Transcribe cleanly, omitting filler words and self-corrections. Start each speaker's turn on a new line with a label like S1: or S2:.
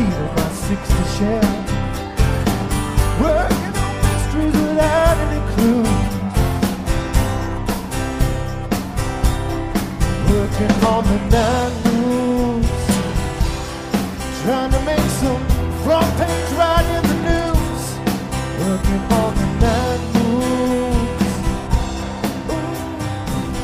S1: seat of my 60 share, working on mysteries without any clues, working on the night.